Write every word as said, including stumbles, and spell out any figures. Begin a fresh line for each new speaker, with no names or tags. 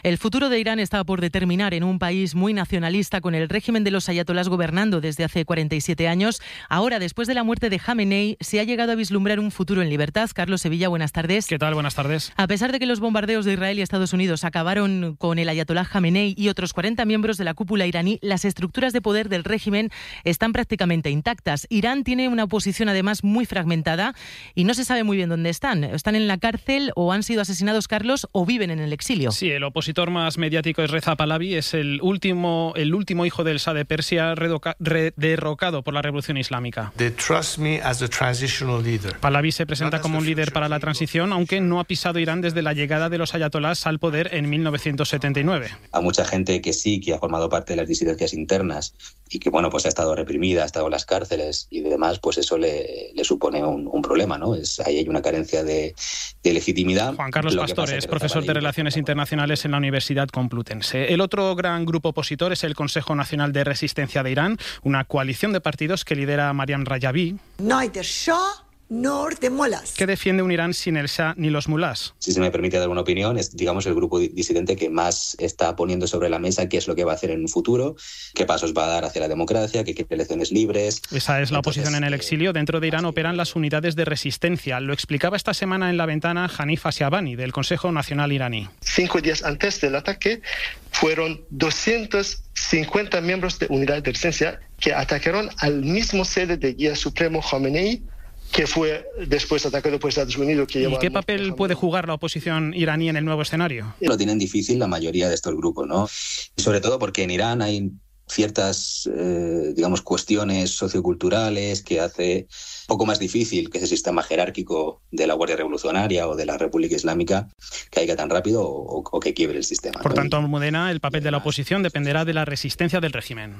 El futuro de Irán está por determinar en un país muy nacionalista con el régimen de los ayatolás gobernando desde hace cuarenta y siete años. Ahora, después de la muerte de Jamenei, se ha llegado a vislumbrar un futuro en libertad. Carlos Sevilla, buenas tardes.
¿Qué tal? Buenas tardes.
A pesar de que los bombardeos de Israel y Estados Unidos acabaron con el ayatolá Jamenei y otros cuarenta miembros de la cúpula iraní, las estructuras de poder del régimen están prácticamente intactas. Irán tiene una oposición además muy fragmentada y no se sabe muy bien dónde están. ¿Están en la cárcel o han sido asesinados, Carlos, o viven en el exilio?
Sí, el opositor El más mediático es Reza Pahlavi, es el último, el último hijo del Shah de Persia redoca, re, derrocado por la Revolución Islámica. Pahlavi se presenta como un líder para la transición, aunque no ha pisado Irán desde la llegada de los ayatolás al poder en mil novecientos setenta y nueve.
A mucha gente que sí, que ha formado parte de las disidencias internas y que bueno, pues ha estado reprimida, ha estado en las cárceles y demás, pues eso le, le supone un, un problema, ¿no? Es, ahí hay una carencia de, de legitimidad.
Juan Carlos Pastor es profesor de Relaciones Internacionales en la Universidad Complutense. El otro gran grupo opositor es el Consejo Nacional de Resistencia de Irán, una coalición de partidos que lidera Mariam Rajavi, que defiende un Irán sin el Shah ni los mulás.
Si se me permite dar una opinión, es, digamos, el grupo disidente que más está poniendo sobre la mesa qué es lo que va a hacer en un futuro, qué pasos va a dar hacia la democracia, qué quiere elecciones libres.
Esa es la
Entonces,
oposición en el exilio. Dentro de Irán operan las unidades de resistencia. Lo explicaba esta semana en La Ventana Hanif Asiabani, del Consejo Nacional iraní.
Cinco días antes del ataque fueron doscientos cincuenta miembros de unidades de resistencia que atacaron al mismo sede de Guía Supremo Jamenei, que fue después atacado por Estados Unidos. Que
¿Y qué papel puede jugar la oposición iraní en el nuevo escenario?
Lo tienen difícil la mayoría de estos grupos, ¿no? Y sobre todo porque en Irán hay ciertas, eh, digamos, cuestiones socioculturales que hace un poco más difícil que ese sistema jerárquico de la Guardia Revolucionaria o de la República Islámica caiga tan rápido o, o que quiebre el sistema.
Por
¿no?
tanto, Almudena, el papel de la oposición dependerá de la resistencia del régimen.